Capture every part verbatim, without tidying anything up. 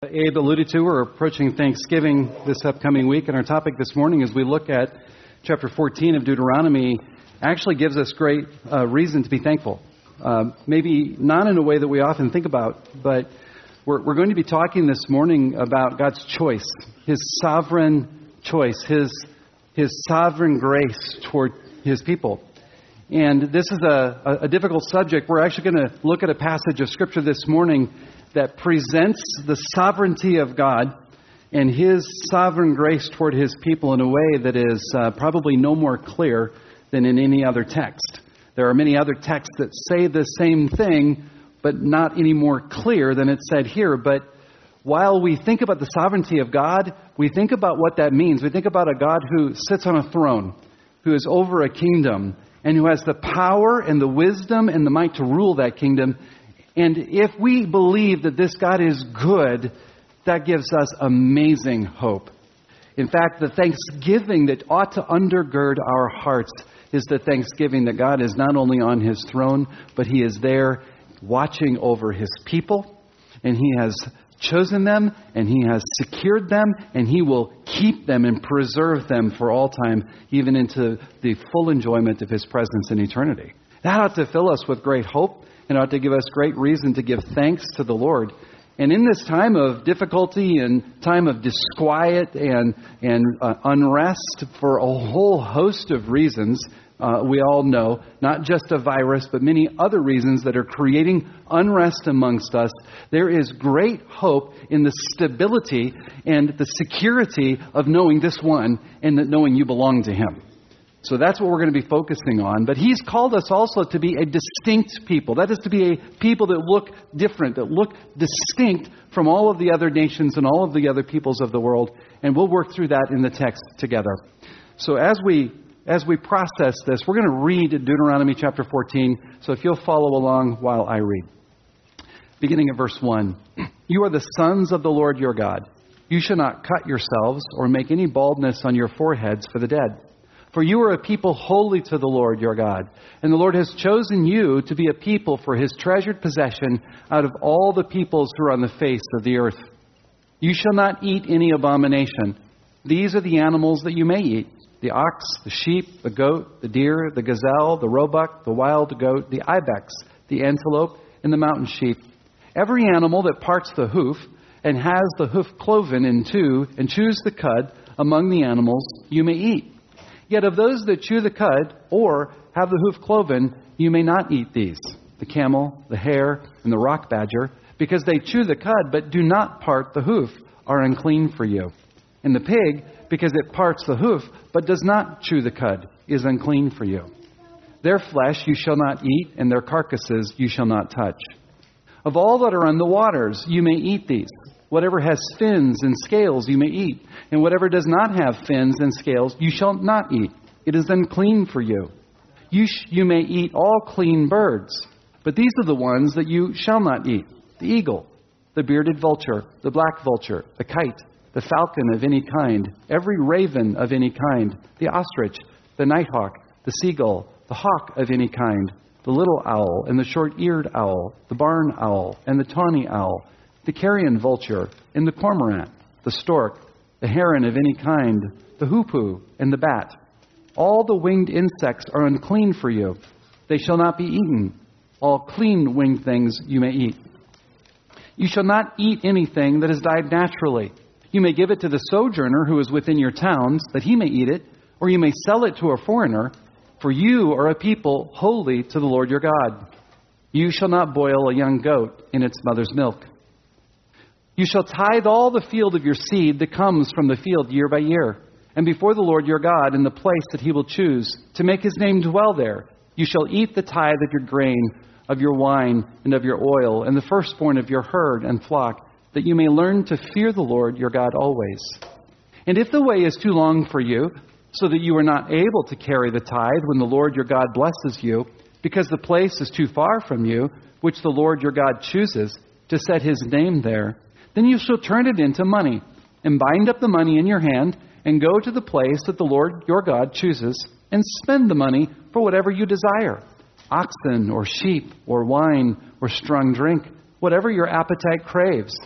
Abe alluded to, we're approaching Thanksgiving this upcoming week, and our topic this morning as we look at chapter fourteen of Deuteronomy actually gives us great uh, reason to be thankful. Uh, maybe not in a way that we often think about, but we're, we're going to be talking this morning about God's choice, His sovereign choice, His, His sovereign grace toward His people. And this is a, a difficult subject. We're actually going to look at a passage of Scripture this morning that presents the sovereignty of God and His sovereign grace toward His people in a way that is uh, probably no more clear than in any other text. There are many other texts that say the same thing, but not any more clear than it's said here. But while we think about the sovereignty of God, we think about what that means. We think about a God who sits on a throne, who is over a kingdom, and who has the power and the wisdom and the might to rule that kingdom. And if we believe that this God is good, that gives us amazing hope. In fact, the thanksgiving that ought to undergird our hearts is the thanksgiving that God is not only on His throne, but He is there watching over His people, and He has chosen them, and He has secured them, and He will keep them and preserve them for all time, even into the full enjoyment of His presence in eternity. That ought to fill us with great hope, and ought to give us great reason to give thanks to the Lord. And in this time of difficulty and time of disquiet and, and uh, unrest for a whole host of reasons, uh, we all know, not just a virus, but many other reasons that are creating unrest amongst us, there is great hope in the stability and the security of knowing this one and that knowing you belong to Him. So that's what we're going to be focusing on. But He's called us also to be a distinct people. That is to be a people that look different, that look distinct from all of the other nations and all of the other peoples of the world. And we'll work through that in the text together. So as we as we process this, we're going to read Deuteronomy chapter fourteen. So if you'll follow along while I read. Beginning at verse one. You are the sons of the Lord your God. You shall not cut yourselves or make any baldness on your foreheads for the dead. For you are a people holy to the Lord your God, and the Lord has chosen you to be a people for His treasured possession out of all the peoples who are on the face of the earth. You shall not eat any abomination. These are the animals that you may eat: the ox, the sheep, the goat, the deer, the gazelle, the roebuck, the wild goat, the ibex, the antelope, and the mountain sheep. Every animal that parts the hoof and has the hoof cloven in two and chews the cud among the animals you may eat. Yet of those that chew the cud or have the hoof cloven, you may not eat these: the camel, the hare, and the rock badger, because they chew the cud but do not part the hoof, are unclean for you. And the pig, because it parts the hoof but does not chew the cud, is unclean for you. Their flesh you shall not eat, and their carcasses you shall not touch. Of all that are on the waters you may eat these. Whatever has fins and scales you may eat, and whatever does not have fins and scales you shall not eat. It is unclean for you. You, sh- you may eat all clean birds, but these are the ones that you shall not eat: the eagle, the bearded vulture, the black vulture, the kite, the falcon of any kind, every raven of any kind, the ostrich, the nighthawk, the seagull, the hawk of any kind, the little owl and the short-eared owl, the barn owl and the tawny owl, the carrion vulture, and the cormorant, the stork, the heron of any kind, the hoopoe, and the bat. All the winged insects are unclean for you. They shall not be eaten. All clean winged things you may eat. You shall not eat anything that has died naturally. You may give it to the sojourner who is within your towns, that he may eat it, or you may sell it to a foreigner, for you are a people holy to the Lord your God. You shall not boil a young goat in its mother's milk. You shall tithe all the field of your seed that comes from the field year by year, and before the Lord your God in the place that He will choose, to make His name dwell there. You shall eat the tithe of your grain, of your wine, and of your oil, and the firstborn of your herd and flock, that you may learn to fear the Lord your God always. And if the way is too long for you, so that you are not able to carry the tithe when the Lord your God blesses you, because the place is too far from you, which the Lord your God chooses to set His name there, then you shall turn it into money, and bind up the money in your hand, and go to the place that the Lord your God chooses, and spend the money for whatever you desire: oxen, or sheep, or wine, or strong drink, whatever your appetite craves.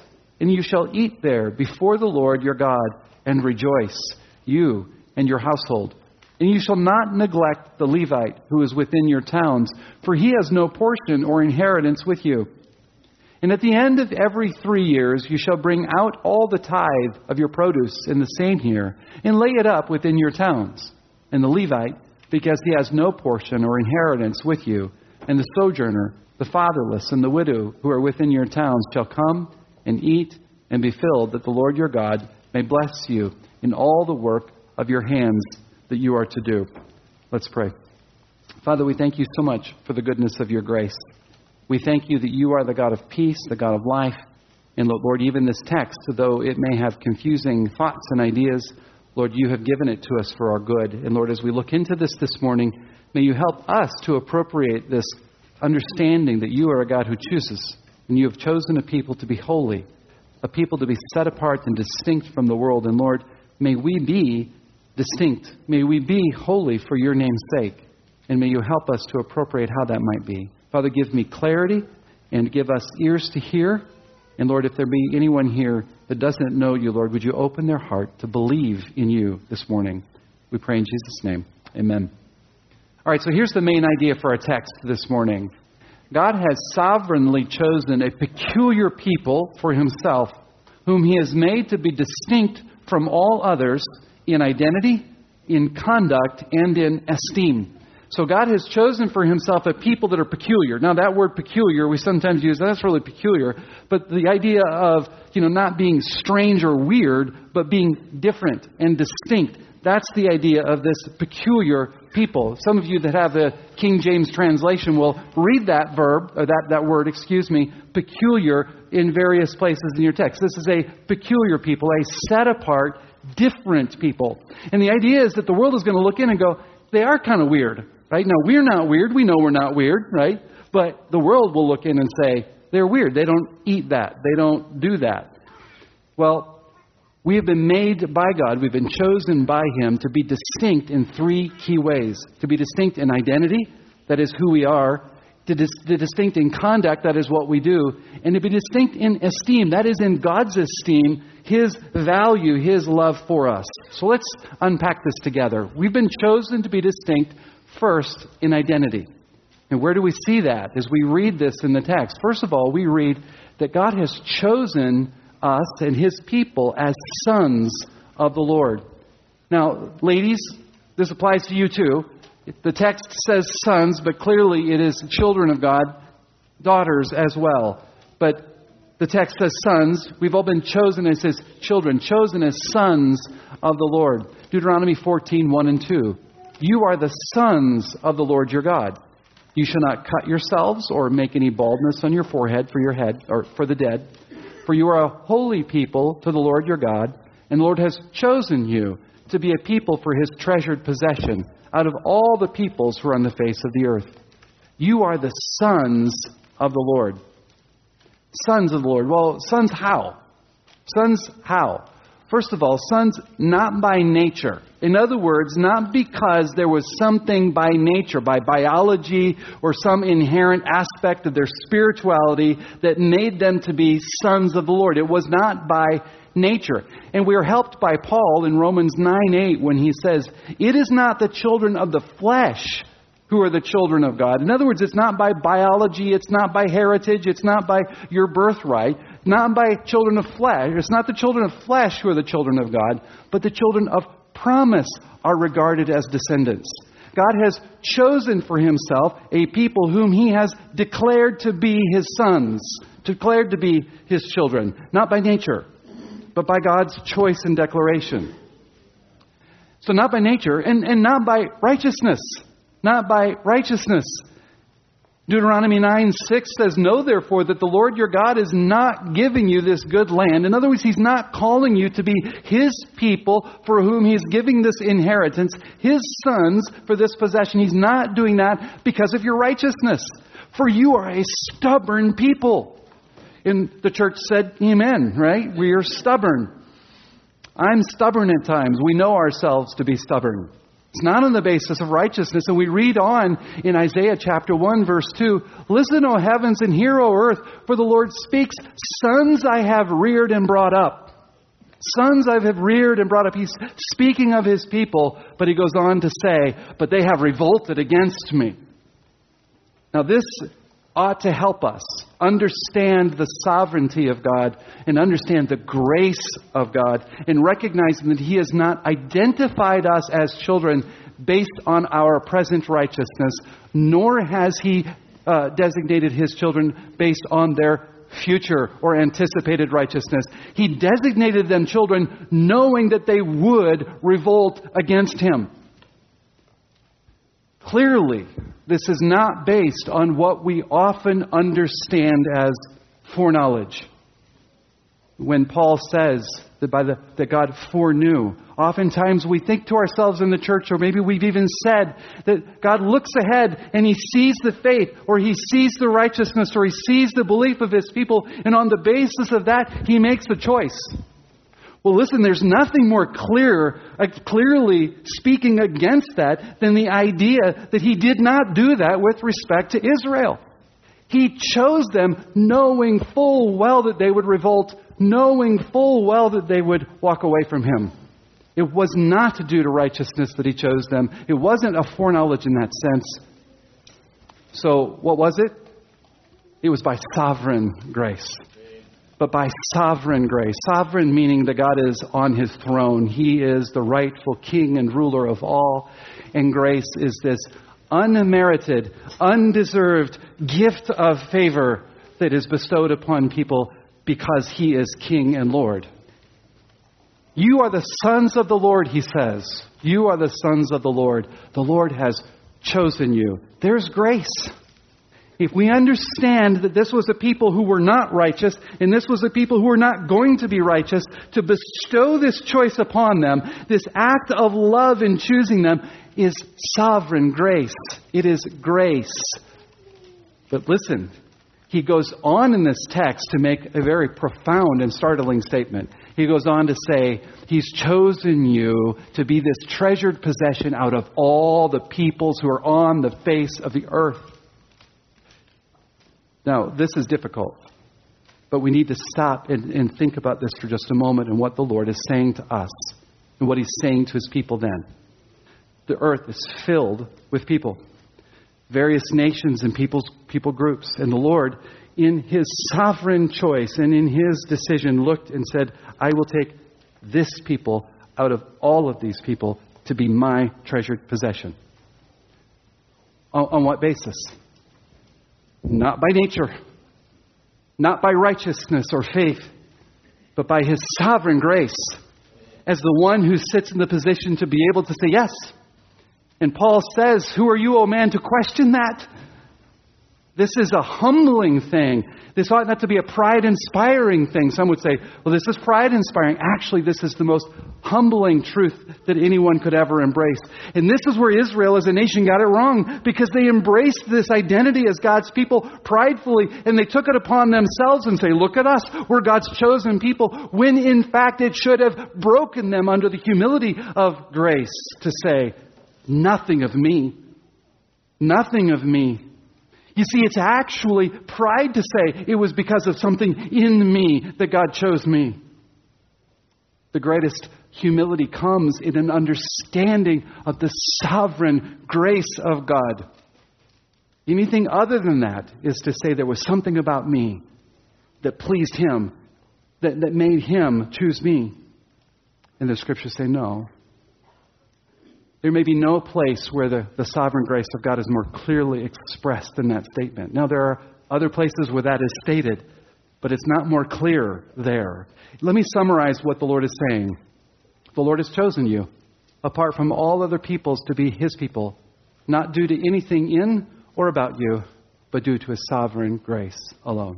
and you shall eat there before the Lord your God, and rejoice, you and your household. And you shall not neglect the Levite who is within your towns, for he has no portion or inheritance with you. And at the end of every three years you shall bring out all the tithe of your produce in the same year, and lay it up within your towns. And the Levite, because he has no portion or inheritance with you, and the sojourner, the fatherless, and the widow who are within your towns shall come and eat and be filled, that the Lord your God may bless you in all the work of your hands that you are to do. Let's pray. Father, we thank you so much for the goodness of your grace. We thank you that you are the God of peace, the God of life. And Lord, even this text, though it may have confusing thoughts and ideas, Lord, you have given it to us for our good. And Lord, as we look into this this morning, may you help us to appropriate this understanding that you are a God who chooses. And you have chosen a people to be holy, a people to be set apart and distinct from the world. And Lord, may we be distinct. May we be holy for your name's sake. And may you help us to appropriate how that might be. Father, give me clarity and give us ears to hear. And Lord, if there be anyone here that doesn't know you, Lord, would you open their heart to believe in you this morning? We pray in Jesus' name. Amen. All right, so here's the main idea for our text this morning. God has sovereignly chosen a peculiar people for himself, whom he has made to be distinct from all others in identity, in conduct, and in esteem. So God has chosen for himself a people that are peculiar. Now that word peculiar, we sometimes use, that's really peculiar. But the idea of, you know, not being strange or weird, but being different and distinct. That's the idea of this peculiar people. Some of you that have the King James translation will read that verb, or that, that word, excuse me, peculiar in various places in your text. This is a peculiar people, a set apart, different people. And the idea is that the world is going to look in and go, they are kind of weird, right? Now, we're not weird. We know we're not weird, right? But the world will look in and say, they're weird. They don't eat that. They don't do that. Well, we have been made by God. We've been chosen by him to be distinct in three key ways. To be distinct in identity, that is who we are. To be dis- distinct in conduct, that is what we do. And to be distinct in esteem, that is in God's esteem, his value, his love for us. So let's unpack this together. We've been chosen to be distinct first in identity. And where do we see that as we read this in the text? First of all, we read that God has chosen us and his people as sons of the Lord. Now, ladies, this applies to you too. The text says sons, but clearly it is children of God, daughters as well. But the text says sons. We've all been chosen as his children, chosen as sons of the Lord. Deuteronomy fourteen, one and two. You are the sons of the Lord your God. You shall not cut yourselves or make any baldness on your forehead for your head or for the dead. For you are a holy people to the Lord your God, and the Lord has chosen you to be a people for his treasured possession out of all the peoples who are on the face of the earth. You are the sons of the Lord. Sons of the Lord. Well, sons how? Sons how? First of all, sons not by nature. In other words, not because there was something by nature, by biology, or some inherent aspect of their spirituality that made them to be sons of the Lord. It was not by nature. And we are helped by Paul in Romans nine eight when he says, it is not the children of the flesh who are the children of God. In other words, it's not by biology, it's not by heritage, it's not by your birthright, not by children of flesh. It's not the children of flesh who are the children of God, but the children of promise are regarded as descendants. God has chosen for himself a people whom he has declared to be his sons, declared to be his children, not by nature, but by God's choice and declaration. So not by nature and, and not by righteousness. Not by righteousness. Deuteronomy nine six says, know therefore that the Lord your God is not giving you this good land. In other words, he's not calling you to be his people for whom he's giving this inheritance, his sons for this possession. He's not doing that because of your righteousness. For you are a stubborn people. And the church said, amen, right? We are stubborn. I'm stubborn at times. We know ourselves to be stubborn. It's not on the basis of righteousness. And we read on in Isaiah chapter one, verse two, "Listen, O heavens, and hear, O earth, for the Lord speaks. Sons I have reared and brought up." Sons I have reared and brought up. He's speaking of his people, but he goes on to say, "But they have revolted against me." Now this ought to help us understand the sovereignty of God and understand the grace of God, and recognizing that He has not identified us as children based on our present righteousness, nor has He uh, designated His children based on their future or anticipated righteousness. He designated them children knowing that they would revolt against Him. Clearly, this is not based on what we often understand as foreknowledge. When Paul says that by the that God foreknew, oftentimes we think to ourselves in the church, or maybe we've even said that God looks ahead and He sees the faith, or He sees the righteousness, or He sees the belief of His people, and on the basis of that, He makes the choice. Well, listen, there's nothing more clear, uh, clearly speaking against that than the idea that He did not do that with respect to Israel. He chose them knowing full well that they would revolt, knowing full well that they would walk away from Him. It was not due to righteousness that He chose them. It wasn't a foreknowledge in that sense. So, what was it? It was by sovereign grace. But by sovereign grace. Sovereign meaning that God is on His throne. He is the rightful King and ruler of all. And grace is this unmerited, undeserved gift of favor that is bestowed upon people because He is King and Lord. You are the sons of the Lord, He says. You are the sons of the Lord. The Lord has chosen you. There's grace. If we understand that this was a people who were not righteous, and this was a people who were not going to be righteous, to bestow this choice upon them, this act of love in choosing them, is sovereign grace. It is grace. But listen, he goes on in this text to make a very profound and startling statement. He goes on to say, He's chosen you to be this treasured possession out of all the peoples who are on the face of the earth. Now, this is difficult, but we need to stop and, and think about this for just a moment and what the Lord is saying to us and what He's saying to His people then. The earth is filled with people, various nations and people's, people groups. And the Lord, in His sovereign choice and in His decision, looked and said, I will take this people out of all of these people to be my treasured possession. On, on what basis? Not by nature, not by righteousness or faith, but by His sovereign grace as the one who sits in the position to be able to say yes. And Paul says, who are you, O man, to question that? This is a humbling thing. This ought not to be a pride-inspiring thing. Some would say, well, this is pride-inspiring. Actually, this is the most humbling truth that anyone could ever embrace. And this is where Israel as a nation got it wrong, because they embraced this identity as God's people pridefully, and they took it upon themselves and say, look at us, we're God's chosen people, when in fact it should have broken them under the humility of grace to say, nothing of me, nothing of me. You see, it's actually pride to say it was because of something in me that God chose me. The greatest humility comes in an understanding of the sovereign grace of God. Anything other than that is to say there was something about me that pleased Him, that, that made Him choose me. And the Scriptures say no. There may be no place where the, the sovereign grace of God is more clearly expressed than that statement. Now, there are other places where that is stated, but it's not more clear there. Let me summarize what the Lord is saying. The Lord has chosen you, apart from all other peoples, to be His people, not due to anything in or about you, but due to His sovereign grace alone.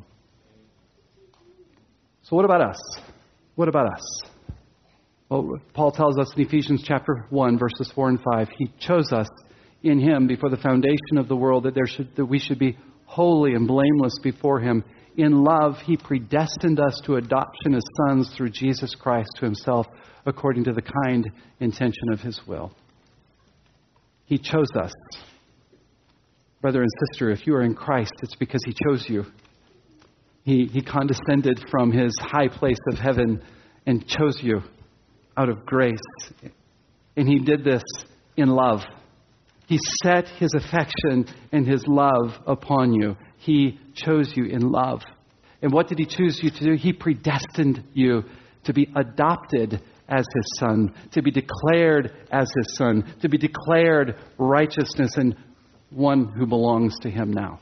So what about us? What about us? Well, Paul tells us in Ephesians chapter one, verses four and five, He chose us in Him before the foundation of the world, that there should that we should be holy and blameless before Him. In love, He predestined us to adoption as sons through Jesus Christ to Himself, according to the kind intention of His will. He chose us. Brother and sister, if you are in Christ, it's because He chose you. He, he condescended from His high place of heaven and chose you out of grace. And He did this in love. He set His affection and His love upon you. He chose you in love. And what did He choose you to do? He predestined you to be adopted as His son, to be declared as His son, to be declared righteousness and one who belongs to Him now.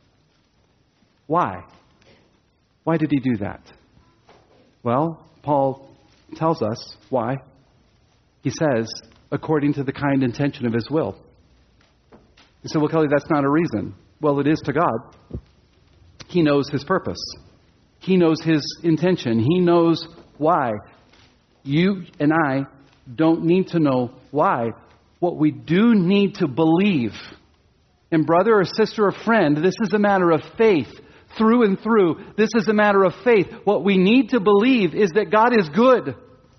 Why? Why did He do that? Well, Paul tells us why. He says, according to the kind intention of His will. You say, well, Kelly, that's not a reason. Well, it is to God. He knows His purpose. He knows His intention. He knows why. You and I don't need to know why. What we do need to believe, and brother or sister or friend, this is a matter of faith. Through and through, this is a matter of faith. What we need to believe is that God is good.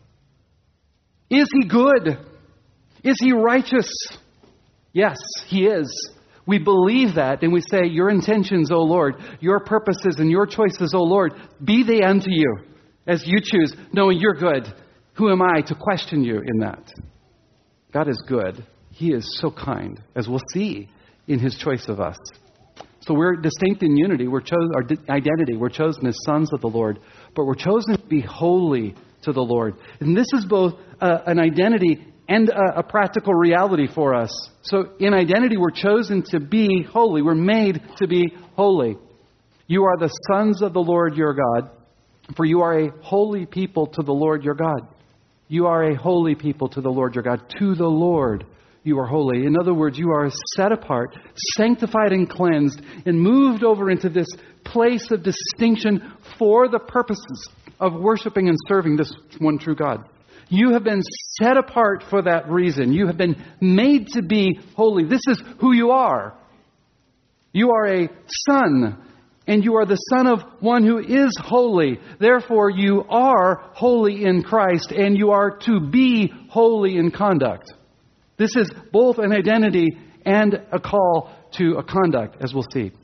Is He good? Is He righteous? Yes, He is. We believe that and we say, your intentions, O Lord, your purposes and your choices, O Lord, be they unto you as you choose, knowing you're good. Who am I to question you in that? God is good. He is so kind, as we'll see in His choice of us. So we're distinct in unity. We're chosen, our identity. We're chosen as sons of the Lord, but we're chosen to be holy to the Lord. And this is both uh, an identity and a, a practical reality for us. So in identity, we're chosen to be holy. We're made to be holy. You are the sons of the Lord your God, for you are a holy people to the Lord your God. You are a holy people to the Lord your God. To the Lord you are holy. In other words, you are set apart, sanctified and cleansed, and moved over into this place of distinction for the purposes of worshiping and serving this one true God. You have been set apart for that reason. You have been made to be holy. This is who you are. You are a son, and you are the son of one who is holy. Therefore, you are holy in Christ, and you are to be holy in conduct. This is both an identity and a call to a conduct, as we'll see.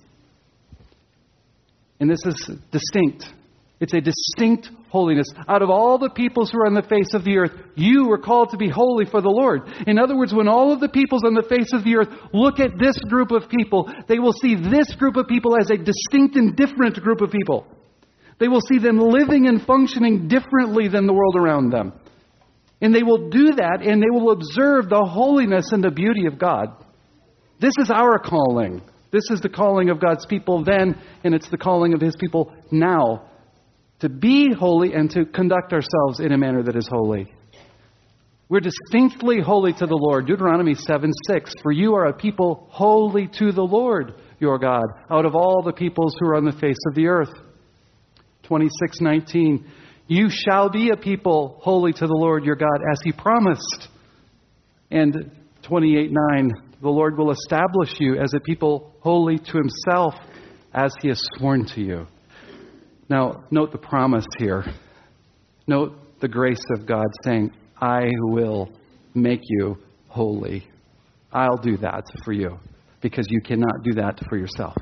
And this is distinct. It's a distinct holiness. Out of all the peoples who are on the face of the earth, you were called to be holy for the Lord. In other words, when all of the peoples on the face of the earth look at this group of people, they will see this group of people as a distinct and different group of people. They will see them living and functioning differently than the world around them. And they will do that, and they will observe the holiness and the beauty of God. This is our calling. This is the calling of God's people then, and it's the calling of His people now. To be holy and to conduct ourselves in a manner that is holy. We're distinctly holy to the Lord. Deuteronomy seven six. For you are a people holy to the Lord your God, out of all the peoples who are on the face of the earth. twenty-six nineteen. You shall be a people holy to the Lord your God, as He promised. And twenty-eight nine. The Lord will establish you as a people holy to Himself, as He has sworn to you. Now, note the promise here. Note the grace of God saying, I will make you holy. I'll do that for you, because you cannot do that for yourself.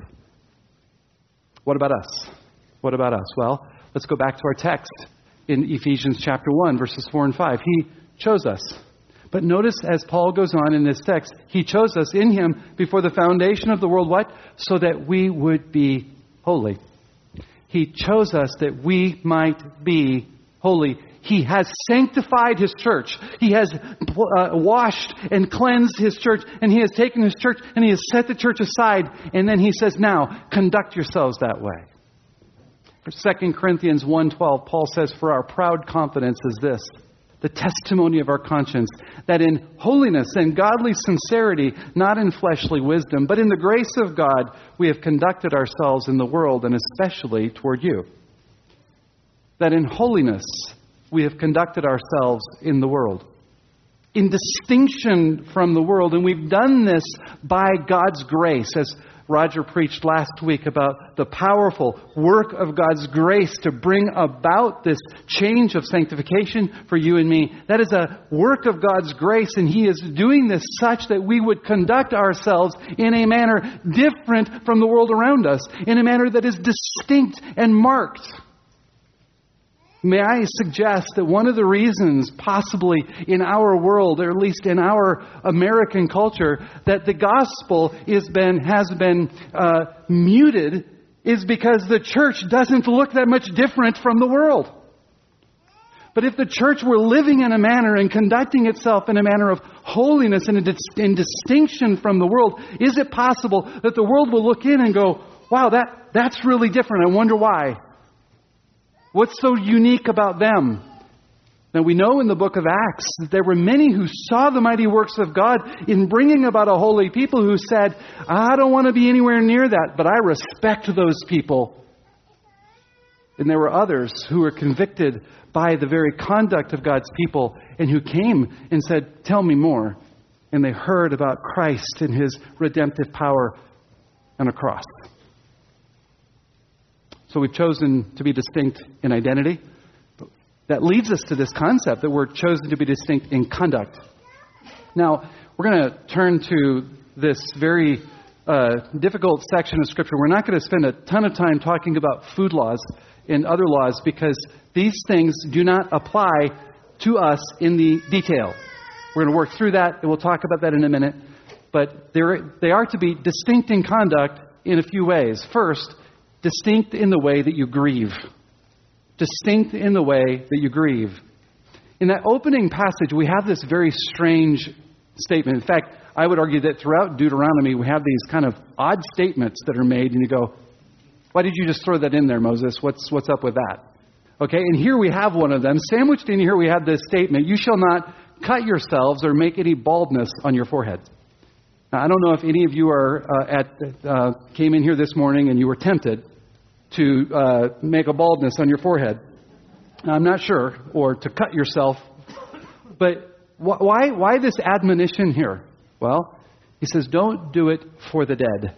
What about us? What about us? Well, let's go back to our text in Ephesians chapter one, verses four and five. He chose us. But notice as Paul goes on in this text, He chose us in Him before the foundation of the world. What? So that we would be holy. He chose us that we might be holy. He has sanctified His church. He has uh, washed and cleansed His church. And He has taken His church and He has set the church aside. And then He says, now, conduct yourselves that way. For Second Corinthians one twelve, Paul says, for our proud confidence is this, the testimony of our conscience, that in holiness and godly sincerity, not in fleshly wisdom, but in the grace of God, we have conducted ourselves in the world, and especially toward you. That in holiness, we have conducted ourselves in the world, in distinction from the world. And we've done this by God's grace, as Roger preached last week about the powerful work of God's grace to bring about this change of sanctification for you and me. That is a work of God's grace, and He is doing this such that we would conduct ourselves in a manner different from the world around us, in a manner that is distinct and marked. May I suggest that one of the reasons, possibly in our world, or at least in our American culture, that the gospel is been, has been uh, muted is because the church doesn't look that much different from the world. But if the church were living in a manner and conducting itself in a manner of holiness and in distinction from the world, is it possible that the world will look in and go, wow, that, that's really different. I wonder why. What's so unique about them? Now we know in the book of Acts that there were many who saw the mighty works of God in bringing about a holy people who said, I don't want to be anywhere near that, but I respect those people. And there were others who were convicted by the very conduct of God's people and who came and said, tell me more. And they heard about Christ and His redemptive power on a cross. So we've chosen to be distinct in identity. That leads us to this concept that we're chosen to be distinct in conduct. Now, we're going to turn to this very uh, difficult section of Scripture. We're not going to spend a ton of time talking about food laws and other laws because these things do not apply to us in the detail. We're going to work through that, and we'll talk about that in a minute. But they're, they are to be distinct in conduct in a few ways. First, distinct in the way that you grieve. Distinct in the way that you grieve. In that opening passage, we have this very strange statement. In fact, I would argue that throughout Deuteronomy, we have these kind of odd statements that are made, and you go, why did you just throw that in there, Moses? What's, what's up with that? Okay, and here we have one of them. Sandwiched in here, we have this statement, you shall not cut yourselves or make any baldness on your forehead. Now, I don't know if any of you are uh, at uh, came in here this morning and you were tempted to uh, make a baldness on your forehead. I'm not sure, or to cut yourself. But wh- why why this admonition here? Well, he says, don't do it for the dead.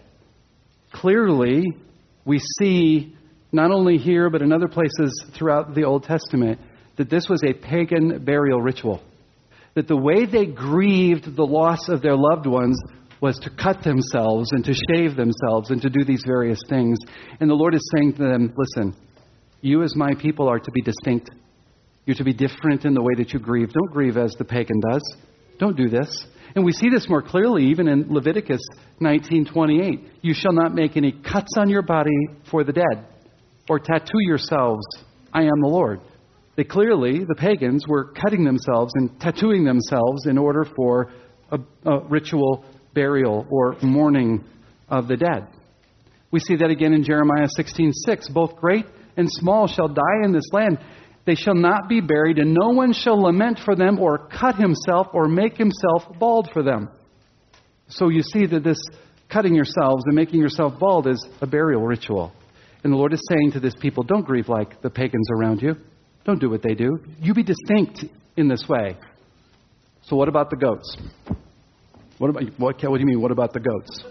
Clearly, we see, not only here, but in other places throughout the Old Testament, that this was a pagan burial ritual. That the way they grieved the loss of their loved ones was to cut themselves and to shave themselves and to do these various things. And the Lord is saying to them, listen, you as my people are to be distinct. You're to be different in the way that you grieve. Don't grieve as the pagan does. Don't do this. And we see this more clearly even in Leviticus nineteen twenty-eight. You shall not make any cuts on your body for the dead or tattoo yourselves. I am the Lord. They clearly, the pagans, were cutting themselves and tattooing themselves in order for a, a ritual burial or mourning of the dead. We see that again in Jeremiah sixteen six. Both great and small shall die in this land. They shall not be buried, and no one shall lament for them or cut himself or make himself bald for them. So you see that this cutting yourselves and making yourself bald is a burial ritual. And the Lord is saying to this people, don't grieve like the pagans around you. Don't do what they do. You be distinct in this way. So what about the goats? What about what, what do you mean, what about the goats?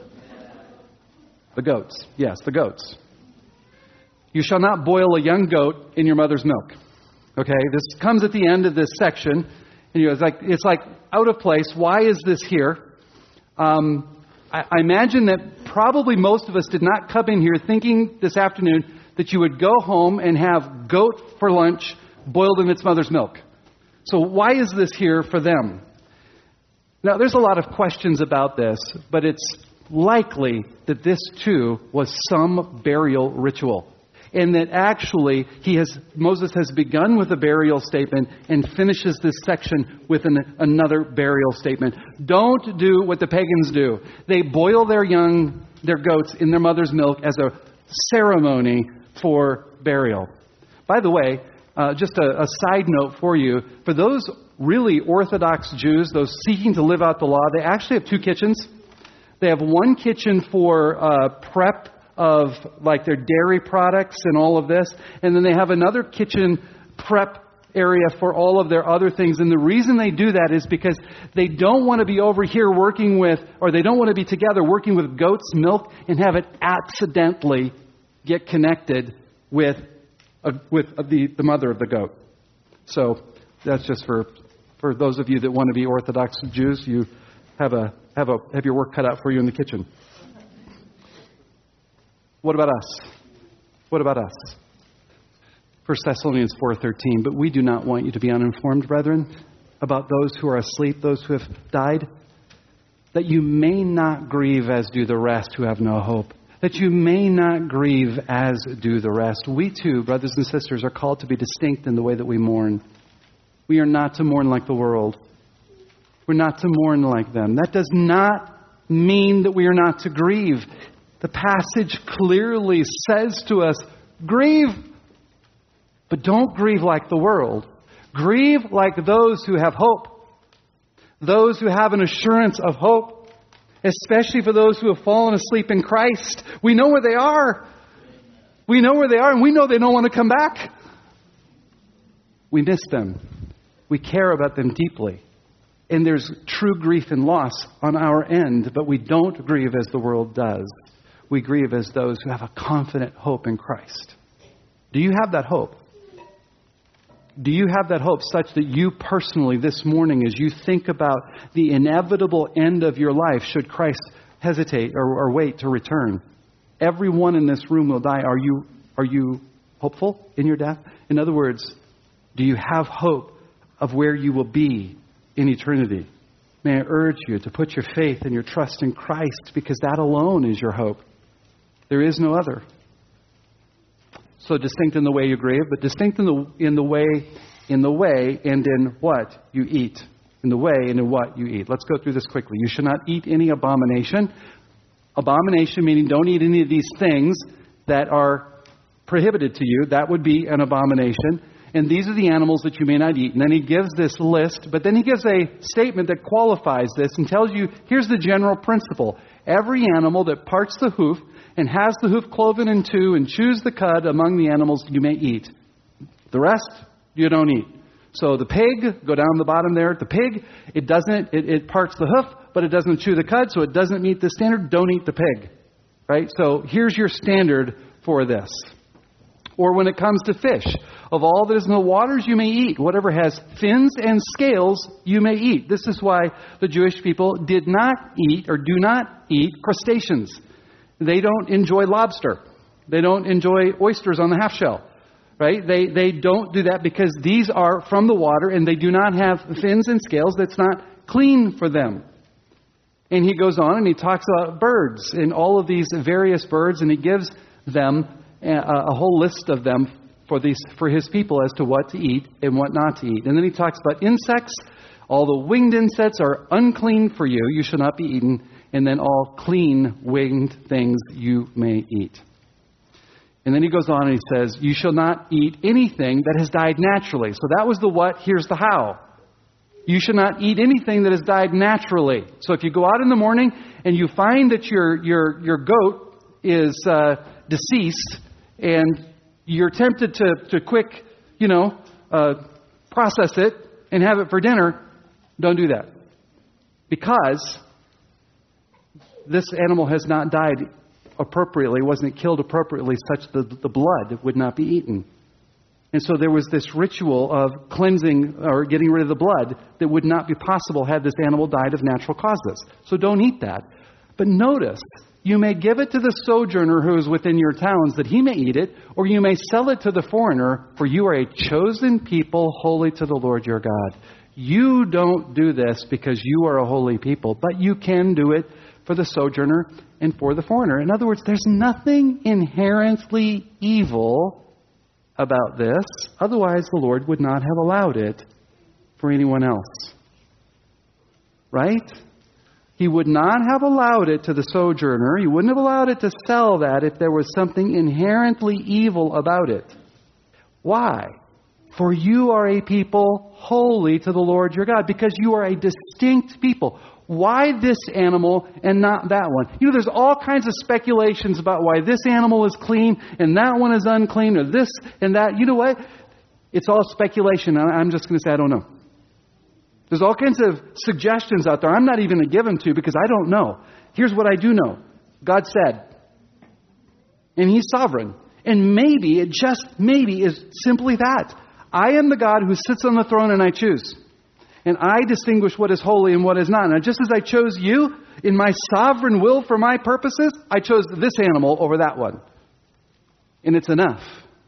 The goats. Yes, the goats. You shall not boil a young goat in your mother's milk. Okay, this comes at the end of this section. And you know, it's like it's like out of place. Why is this here? Um, I, I imagine that probably most of us did not come in here thinking this afternoon that you would go home and have goat for lunch boiled in its mother's milk. So why is this here for them? Now, there's a lot of questions about this, but it's likely that this too was some burial ritual. And that actually he has Moses has begun with a burial statement and finishes this section with an, another burial statement. Don't do what the pagans do. They boil their young, their goats in their mother's milk as a ceremony for burial. By the way, uh, just a, a side note for you, for those really Orthodox Jews, those seeking to live out the law, they actually have two kitchens. They have one kitchen for uh, prep of like their dairy products and all of this. And then they have another kitchen prep area for all of their other things. And the reason they do that is because they don't want to be over here working with, or they don't want to be together working with goat's milk and have it accidentally get connected with uh, with the, the mother of the goat. So that's just for for those of you that want to be Orthodox Jews. You have a have a have your work cut out for you in the kitchen. What about us? What about us? First Thessalonians four thirteen, but we do not want you to be uninformed, brethren, about those who are asleep, those who have died, that you may not grieve as do the rest who have no hope. That you may not grieve as do the rest. We too, brothers and sisters, are called to be distinct in the way that we mourn. We are not to mourn like the world. We're not to mourn like them. That does not mean that we are not to grieve. The passage clearly says to us, grieve, but don't grieve like the world. Grieve like those who have hope. Those who have an assurance of hope. Especially for those who have fallen asleep in Christ. We know where they are. We know where they are, and we know they don't want to come back. We miss them. We care about them deeply. And there's true grief and loss on our end, but we don't grieve as the world does. We grieve as those who have a confident hope in Christ. Do you have that hope? Do you have that hope such that you personally this morning, as you think about the inevitable end of your life, should Christ hesitate or, or wait to return? Everyone in this room will die. Are you, are you hopeful in your death? In other words, do you have hope of where you will be in eternity? May I urge you to put your faith and your trust in Christ, because that alone is your hope. There is no other. So distinct in the way you grieve, but distinct in the in the way, in the way and in what you eat. In the way and in what you eat. Let's go through this quickly. You should not eat any abomination. Abomination meaning don't eat any of these things that are prohibited to you. That would be an abomination. And these are the animals that you may not eat. And then he gives this list, but then he gives a statement that qualifies this and tells you, here's the general principle. Every animal that parts the hoof and has the hoof cloven in two and chews the cud among the animals you may eat. The rest, you don't eat. So the pig, go down the bottom there. The pig, it doesn't, it, it parts the hoof, but it doesn't chew the cud, so it doesn't meet the standard. Don't eat the pig. Right? So here's your standard for this. Or when it comes to fish, of all that is in the waters you may eat. Whatever has fins and scales you may eat. This is why the Jewish people did not eat or do not eat crustaceans. They don't enjoy lobster. They don't enjoy oysters on the half shell. Right? They they don't do that because these are from the water and they do not have fins and scales. That's not clean for them. And he goes on and he talks about birds and all of these various birds, and he gives them a, a whole list of them for these for his people as to what to eat and what not to eat. And then he talks about insects. All the winged insects are unclean for you. You shall not be eaten. And then all clean winged things you may eat. And then he goes on and he says, you shall not eat anything that has died naturally. So that was the what, here's the how. You shall not eat anything that has died naturally. So if you go out in the morning and you find that your your your goat is uh, deceased and you're tempted to, to quick, you know, uh, process it and have it for dinner, don't do that. Because this animal has not died appropriately, wasn't killed appropriately, such that the blood would not be eaten. And so there was this ritual of cleansing or getting rid of the blood that would not be possible had this animal died of natural causes. So don't eat that. But notice, you may give it to the sojourner who is within your towns that he may eat it, or you may sell it to the foreigner, for you are a chosen people, holy to the Lord your God. You don't do this because you are a holy people, but you can do it for the sojourner and for the foreigner. In other words, there's nothing inherently evil about this. Otherwise, the Lord would not have allowed it for anyone else. Right? He would not have allowed it to the sojourner. He wouldn't have allowed it to sell that if there was something inherently evil about it. Why? For you are a people holy to the Lord your God, because you are a distinct people. Why this animal and not that one? You know, there's all kinds of speculations about why this animal is clean and that one is unclean, or this and that. You know what? It's all speculation. I'm just going to say, I don't know. There's all kinds of suggestions out there I'm not even going to give them to because I don't know. Here's what I do know. God said. And He's sovereign. And maybe, it just maybe, is simply that. I am the God who sits on the throne and I choose. And I distinguish what is holy and what is not. Now, just as I chose you in my sovereign will for my purposes, I chose this animal over that one. And it's enough.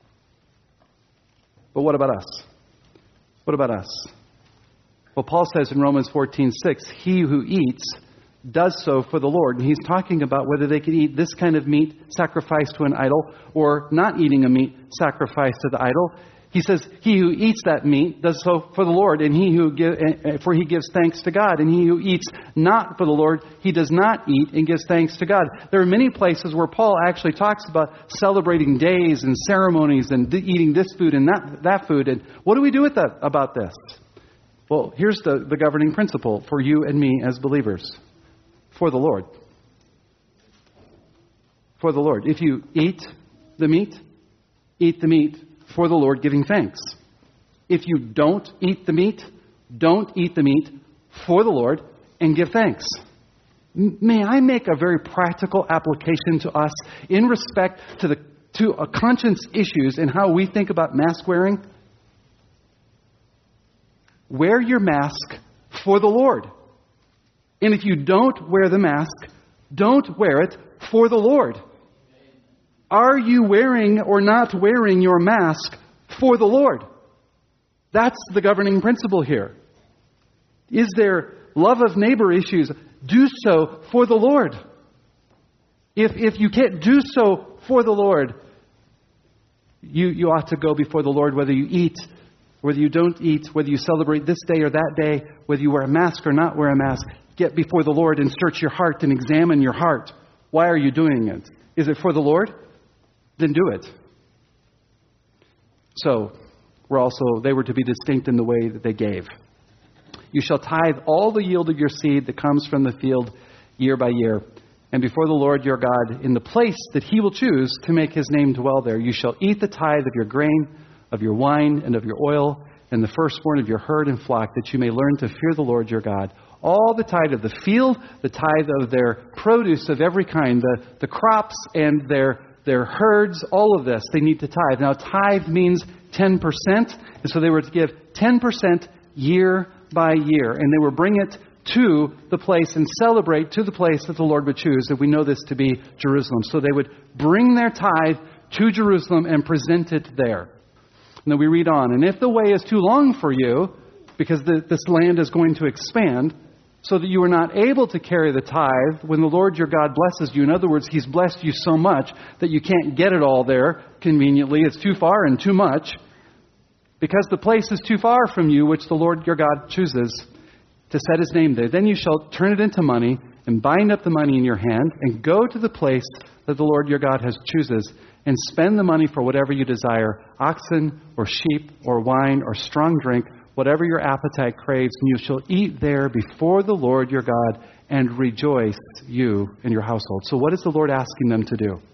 But what about us? What about us? Well, Paul says in Romans fourteen six, he who eats does so for the Lord. And he's talking about whether they could eat this kind of meat sacrificed to an idol or not eating a meat sacrificed to the idol. He says, he who eats that meat does so for the Lord, and he who give, for he gives thanks to God. And he who eats not for the Lord, he does not eat and gives thanks to God. There are many places where Paul actually talks about celebrating days and ceremonies and eating this food and that, that food. And what do we do with that about this? Well, here's the, the governing principle for you and me as believers. For the Lord. For the Lord. If you eat the meat, eat the meat for the Lord, giving thanks. If you don't eat the meat, don't eat the meat for the Lord and give thanks. May I make a very practical application to us in respect to the to a conscience issues and how we think about mask wearing? Wear your mask for the Lord. And if you don't wear the mask, don't wear it for the Lord. Are you wearing or not wearing your mask for the Lord? That's the governing principle here. Is there love of neighbor issues? Do so for the Lord. If if you can't do so for the Lord, you, you ought to go before the Lord, whether you eat, whether you don't eat, whether you celebrate this day or that day, whether you wear a mask or not wear a mask. Get before the Lord and search your heart and examine your heart. Why are you doing it? Is it for the Lord? Then do it. So, we're also, they were to be distinct in the way that they gave. You shall tithe all the yield of your seed that comes from the field year by year. And before the Lord your God, in the place that He will choose to make His name dwell there, you shall eat the tithe of your grain, of your wine, and of your oil, and the firstborn of your herd and flock, that you may learn to fear the Lord your God. All the tithe of the field, the tithe of their produce of every kind, the, the crops and their their herds, all of this, they need to tithe. Now, tithe means ten percent, and so they were to give ten percent year by year, and they would bring it to the place and celebrate to the place that the Lord would choose, and we know this to be Jerusalem. So they would bring their tithe to Jerusalem and present it there. And then we read on, and if the way is too long for you, because the, this land is going to expand, so that you are not able to carry the tithe when the Lord your God blesses you. In other words, He's blessed you so much that you can't get it all there conveniently. It's too far and too much. Because the place is too far from you, which the Lord your God chooses to set His name there. Then you shall turn it into money and bind up the money in your hand and go to the place that the Lord your God has chooses and spend the money for whatever you desire, oxen or sheep or wine or strong drink, whatever your appetite craves, and you shall eat there before the Lord your God and rejoice, you and your household. So what is the Lord asking them to do?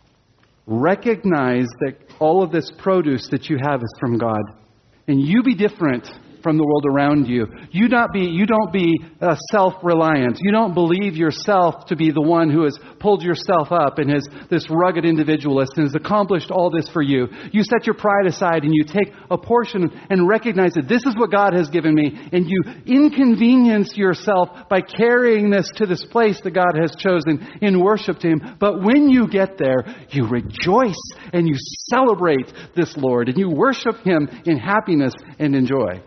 Recognize that all of this produce that you have is from God. And you be different from the world around you. You not be, you don't be uh, self-reliant. You don't believe yourself to be the one who has pulled yourself up and is this rugged individualist and has accomplished all this for you. You set your pride aside and you take a portion and recognize that this is what God has given me, and you inconvenience yourself by carrying this to this place that God has chosen in worship to Him. But when you get there, you rejoice and you celebrate this Lord and you worship Him in happiness and in joy.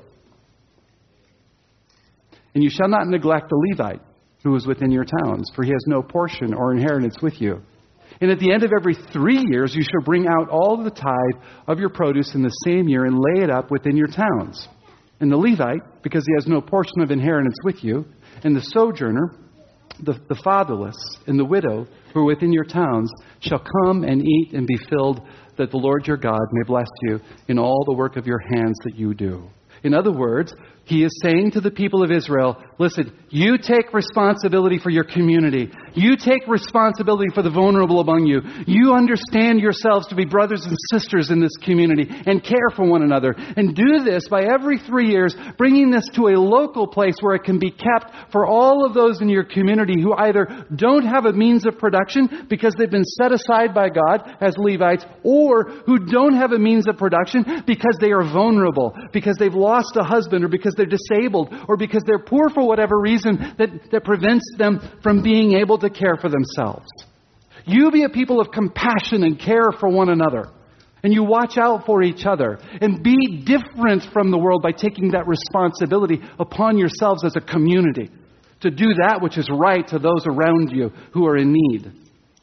And you shall not neglect the Levite who is within your towns, for he has no portion or inheritance with you. And at the end of every three years, you shall bring out all the tithe of your produce in the same year and lay it up within your towns. And the Levite, because he has no portion of inheritance with you, and the sojourner, the, the fatherless, and the widow who are within your towns, shall come and eat and be filled, that the Lord your God may bless you in all the work of your hands that you do. In other words, He is saying to the people of Israel, listen, you take responsibility for your community. You take responsibility for the vulnerable among you. You understand yourselves to be brothers and sisters in this community and care for one another. And do this by every three years, bringing this to a local place where it can be kept for all of those in your community who either don't have a means of production because they've been set aside by God as Levites, or who don't have a means of production because they are vulnerable, because they've lost a husband, or because they're disabled, or because they're poor for whatever reason that, that prevents them from being able to care for themselves. You be a people of compassion and care for one another. And you watch out for each other. And be different from the world by taking that responsibility upon yourselves as a community to do that which is right to those around you who are in need.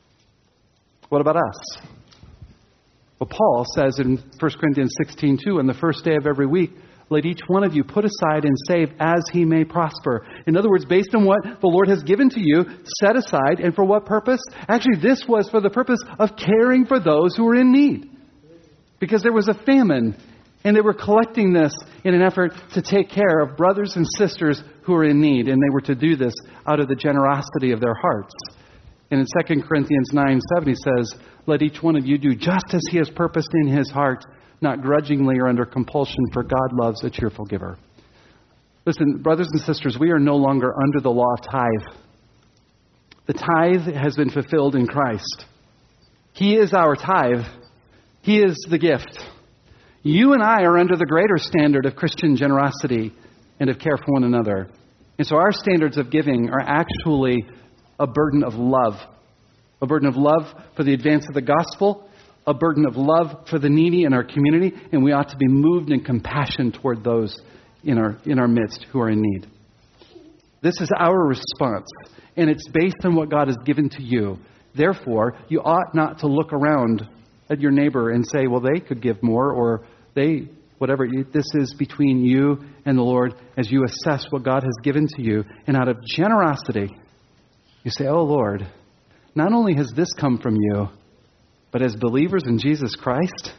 What about us? Well, Paul says in First Corinthians sixteen two, on the first day of every week, let each one of you put aside and save as he may prosper. In other words, based on what the Lord has given to you, set aside. And for what purpose? Actually, this was for the purpose of caring for those who were in need. Because there was a famine, and they were collecting this in an effort to take care of brothers and sisters who were in need. And they were to do this out of the generosity of their hearts. And in Second Corinthians nine seven, he says, let each one of you do just as he has purposed in his heart, not grudgingly or under compulsion, for God loves a cheerful giver. Listen, brothers and sisters, we are no longer under the law of tithe. The tithe has been fulfilled in Christ. He is our tithe. He is the gift. You and I are under the greater standard of Christian generosity and of care for one another. And so our standards of giving are actually a burden of love. A burden of love for the advance of the gospel, a burden of love for the needy in our community, and we ought to be moved in compassion toward those in our in our midst who are in need. This is our response, and it's based on what God has given to you. Therefore, you ought not to look around at your neighbor and say, well, they could give more, or they, whatever. This is between you and the Lord as you assess what God has given to you. And out of generosity, you say, oh, Lord, not only has this come from you, but as believers in Jesus Christ,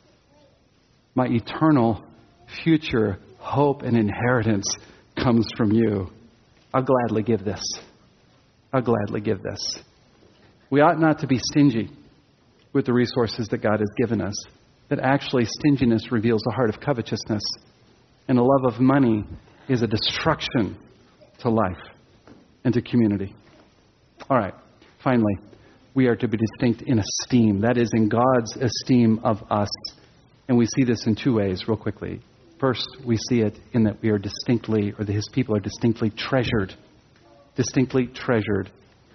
my eternal future hope and inheritance comes from you. I'll gladly give this. I'll gladly give this. We ought not to be stingy with the resources that God has given us. That actually stinginess reveals a heart of covetousness. And a love of money is a destruction to life and to community. All right, finally, we are to be distinct in esteem. That is, in God's esteem of us. And we see this in two ways, real quickly. First, we see it in that we are distinctly, or that His people are distinctly treasured. Distinctly treasured.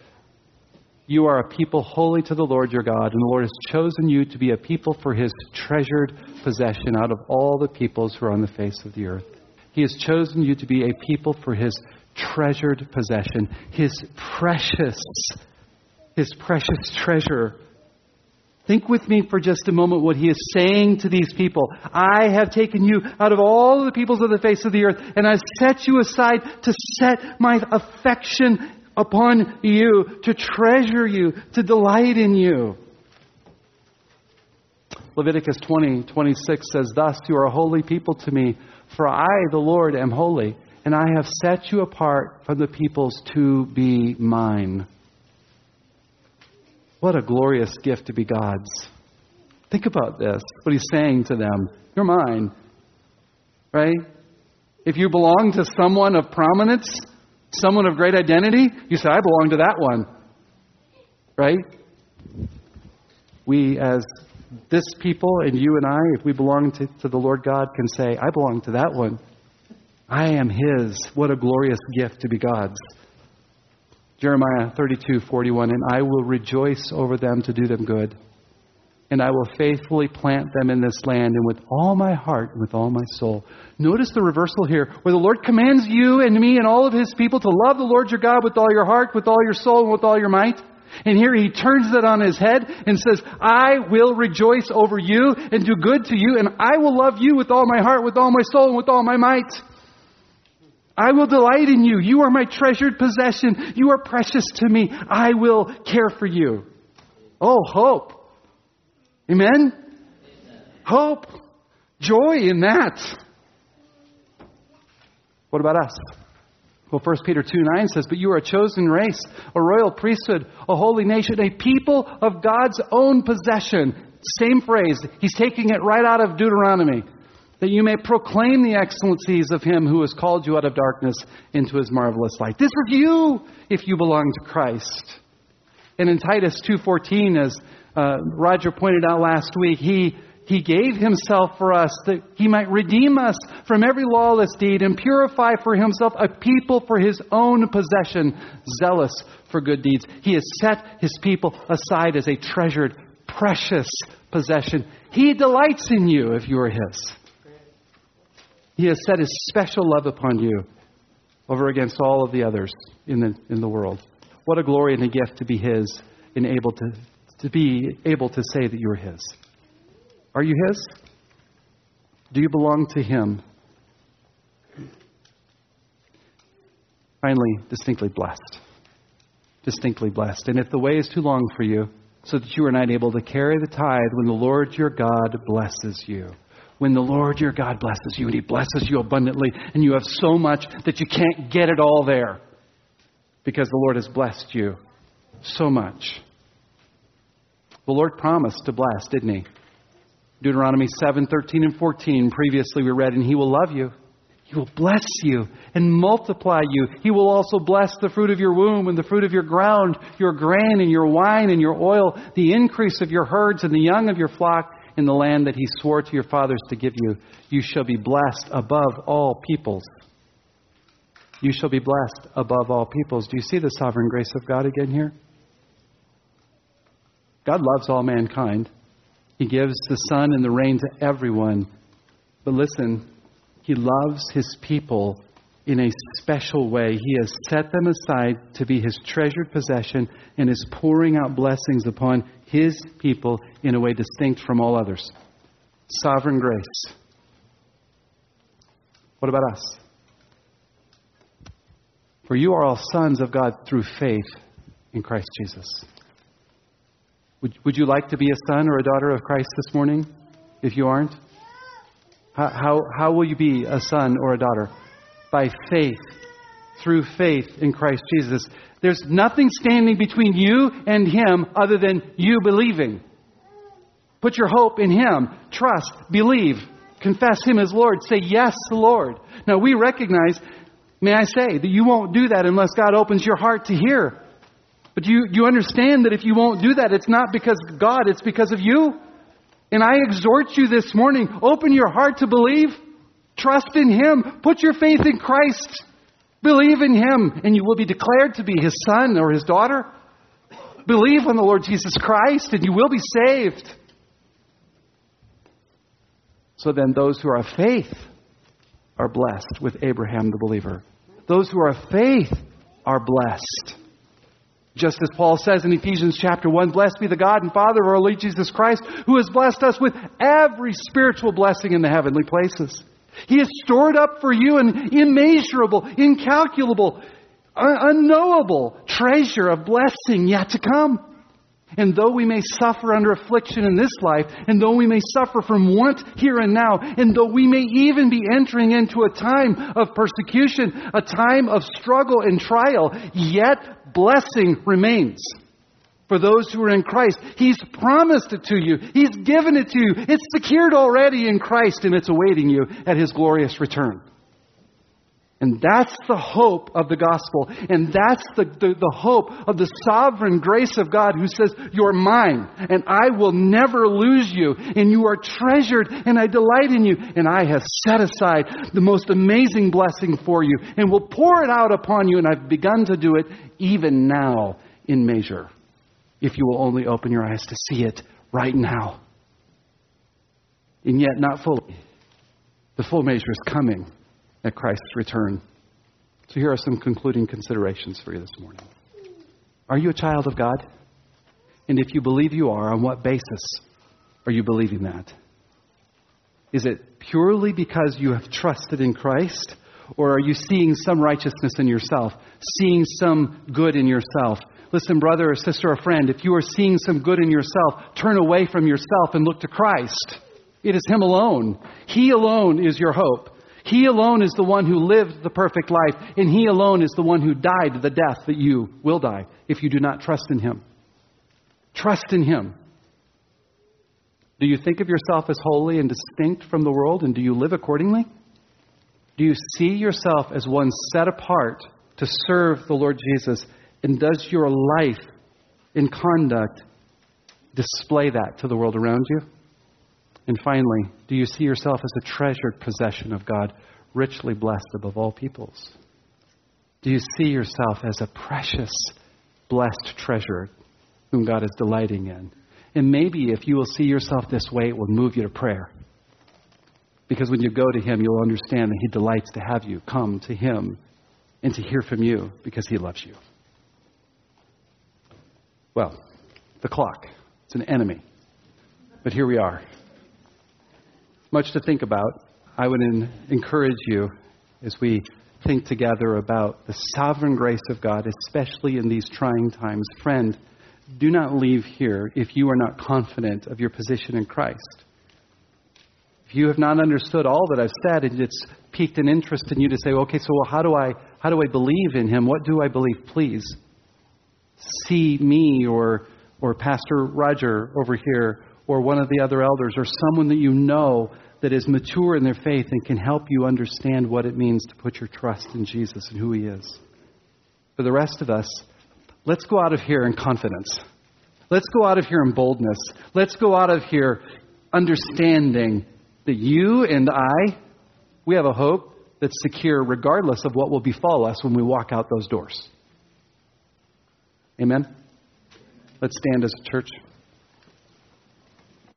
You are a people holy to the Lord your God, and the Lord has chosen you to be a people for His treasured possession out of all the peoples who are on the face of the earth. He has chosen you to be a people for His treasured possession, His precious, His precious treasure. Think with me for just a moment what He is saying to these people. I have taken you out of all the peoples of the face of the earth, and I've set you aside to set my affection upon you, to treasure you, to delight in you. Leviticus twenty twenty-six says, thus you are a holy people to me, for I, the Lord, am holy, and I have set you apart from the peoples to be mine. What a glorious gift to be God's. Think about this, what He's saying to them. You're mine. Right? If you belong to someone of prominence, someone of great identity, you say, I belong to that one. Right? We as this people, and you and I, if we belong to, to the Lord God, can say, I belong to that one. I am His. What a glorious gift to be God's. Jeremiah thirty-two forty-one, and I will rejoice over them to do them good. And I will faithfully plant them in this land, and with all my heart and with all my soul. Notice the reversal here, where the Lord commands you and me and all of His people to love the Lord your God with all your heart, with all your soul, and with all your might. And here He turns it on His head and says, I will rejoice over you and do good to you, and I will love you with all my heart, with all my soul, and with all my might. I will delight in you. You are my treasured possession. You are precious to me. I will care for you. Oh, hope. Amen? Amen. Hope. Joy in that. What about us? Well, First Peter two nine says, but you are a chosen race, a royal priesthood, a holy nation, a people of God's own possession. Same phrase. He's taking it right out of Deuteronomy. That you may proclaim the excellencies of Him who has called you out of darkness into His marvelous light. This is you if you belong to Christ. And in Titus two fourteen, as uh, Roger pointed out last week, He He gave Himself for us that He might redeem us from every lawless deed and purify for Himself a people for His own possession, zealous for good deeds. He has set His people aside as a treasured, precious possession. He delights in you if you are His. He has set His special love upon you over against all of the others in the in the world. What a glory and a gift to be His and able to, to be able to say that you're His. Are you His? Do you belong to Him? Finally, distinctly blessed. Distinctly blessed. And if the way is too long for you, so that you are not able to carry the tithe when the Lord your God blesses you. When the Lord your God blesses you, and He blesses you abundantly, and you have so much that you can't get it all there. Because the Lord has blessed you so much. The Lord promised to bless, didn't He? Deuteronomy seven, thirteen and fourteen, previously we read, and He will love you. He will bless you and multiply you. He will also bless the fruit of your womb and the fruit of your ground, your grain and your wine and your oil, the increase of your herds and the young of your flock in the land that He swore to your fathers to give you. You shall be blessed above all peoples. You shall be blessed above all peoples. Do you see the sovereign grace of God again here? God loves all mankind. He gives the sun and the rain to everyone. But listen, He loves His people in a special way. He has set them aside to be His treasured possession and is pouring out blessings upon His people in a way distinct from all others. Sovereign grace. What about us? For you are all sons of God through faith in Christ Jesus. Would, would you like to be a son or a daughter of Christ this morning? If you aren't? How, how, how will you be a son or a daughter? By faith. Through faith in Christ Jesus. There's nothing standing between you and Him other than you believing. Put your hope in Him. Trust. Believe. Confess Him as Lord. Say yes, Lord. Now we recognize, may I say, that you won't do that unless God opens your heart to hear. But you, you understand that if you won't do that, it's not because of God, it's because of you. And I exhort you this morning, open your heart to believe. Trust in Him. Put your faith in Christ. Believe in Him, and you will be declared to be His son or His daughter. Believe on the Lord Jesus Christ, and you will be saved. So then those who are of faith are blessed with Abraham the believer. Those who are of faith are blessed. Just as Paul says in Ephesians chapter one, blessed be the God and Father of our Lord Jesus Christ, who has blessed us with every spiritual blessing in the heavenly places. He has stored up for you an immeasurable, incalculable, un- unknowable treasure of blessing yet to come. And though we may suffer under affliction in this life, and though we may suffer from want here and now, and though we may even be entering into a time of persecution, a time of struggle and trial, yet blessing remains. For those who are in Christ, He's promised it to you. He's given it to you. It's secured already in Christ, and it's awaiting you at His glorious return. And that's the hope of the gospel. And that's the, the, the hope of the sovereign grace of God, who says, you're mine, and I will never lose you. And you are treasured, and I delight in you. And I have set aside the most amazing blessing for you, and will pour it out upon you. And I've begun to do it even now in measure, if you will only open your eyes to see it right now. And yet not fully. The full measure is coming at Christ's return. So here are some concluding considerations for you this morning. Are you a child of God? And if you believe you are, on what basis are you believing that? Is it purely because you have trusted in Christ? Or are you seeing some righteousness in yourself? Seeing some good in yourself? Listen, brother or sister or friend, if you are seeing some good in yourself, turn away from yourself and look to Christ. It is Him alone. He alone is your hope. He alone is the one who lived the perfect life, and He alone is the one who died the death that you will die if you do not trust in Him. Trust in Him. Do you think of yourself as holy and distinct from the world, and do you live accordingly? Do you see yourself as one set apart to serve the Lord Jesus, and does your life and conduct display that to the world around you? And finally, do you see yourself as a treasured possession of God, richly blessed above all peoples? Do you see yourself as a precious, blessed treasure whom God is delighting in? And maybe if you will see yourself this way, it will move you to prayer. Because when you go to Him, you'll understand that He delights to have you come to Him and to hear from you because He loves you. Well, the clock. It's an enemy. But here we are. Much to think about. I would in, encourage you as we think together about the sovereign grace of God, especially in these trying times. Friend, do not leave here if you are not confident of your position in Christ. If you have not understood all that I've said and it's piqued an interest in you to say, okay, so well, how do I how do I believe in Him? What do I believe? Please see me or or Pastor Roger over here or one of the other elders or someone that you know that is mature in their faith and can help you understand what it means to put your trust in Jesus and who He is. For the rest of us, let's go out of here in confidence. Let's go out of here in boldness. Let's go out of here understanding that you and I, we have a hope that's secure regardless of what will befall us when we walk out those doors. Amen? Let's stand as a church.